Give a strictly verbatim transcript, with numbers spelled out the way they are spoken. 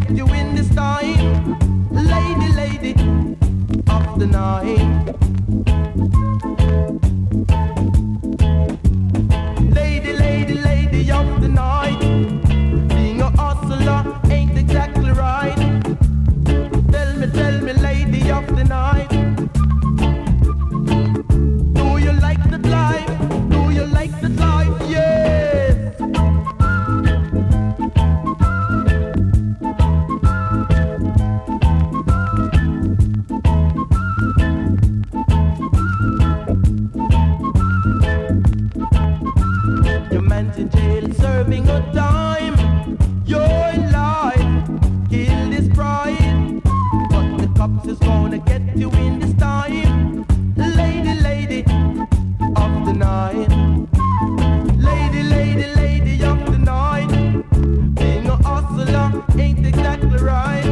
you in this time. Lady, lady of the night. Lady, lady, lady of the night. Being a hustler ain't exactly right. Tell me, tell me, lady of the night. Do you like the life? Do you like the life? Yes. Your man's in jail serving a time. You're in life, kill this pride. But the cops is gonna get you in this time. Lady, lady of the night. Lady, lady, lady of the night. Being a hustler ain't exactly right.